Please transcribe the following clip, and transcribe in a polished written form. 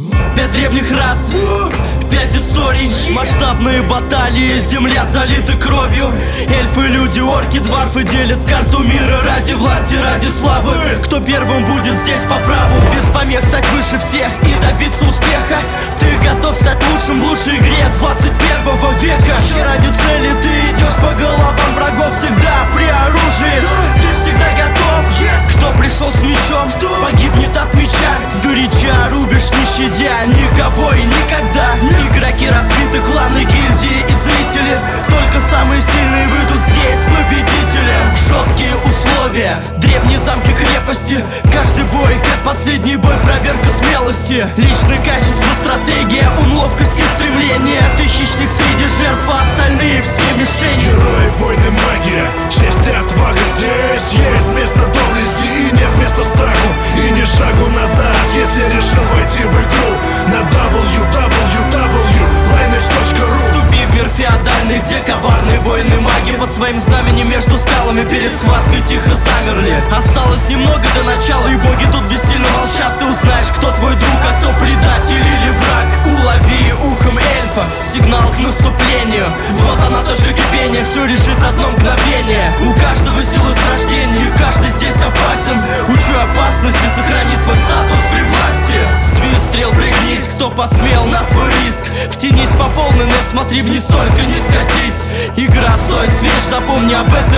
5 древних рас, 5 историй, масштабные баталии, земля залита кровью. Эльфы, люди, орки, дварфы делят карту мира ради власти, ради славы. Кто первым будет здесь по праву? Без помех стать выше всех и добиться успеха. Ты готов стать лучшим в лучшей игре 21 века. Ради цели ты идешь по головам врагов, всегда при оружии. Ты всегда готов. Кто пришел с мечом, погибнет от меча. Сгоряча рубишь, не щадя никого и никогда. Игроки разбиты, кланы, гильдии и зрители. Только самые сильные выйдут здесь победителем. Жесткие условия, древние замки, крепости. Каждый бой, как последний бой, проверка смелости. Личные качества, стратегия, ум, ловкость и стремление. Ты хищник среди жертв, а остальные все мишени. Герои, войны, магия, честь и отвага. Здесь есть место доблести и нет места страху. И ни шагу назад, если решил войти в игру. На www.lineage.ru Вступи в мир феодальный, где коварные воины маги под своим знаменем между скалами перед схваткой тихо замерли. Осталось немного до начала, и боги тут бессильно молчат. Ты узнаешь, кто твой друг, а кто предатель или враг. Улови ухом эльфа сигнал к наступлению. Вот она, точка кипения, все решит одно мгновение. У каждого силы с рождения, и каждый здесь опасен. Учу опасности, сохрани свой статус при власти. Свист стрел пригнись, кто посмел на свой риск втянись по полной, но смотри вниз, только не скатись. Игра стоит свеч, запомни об этом.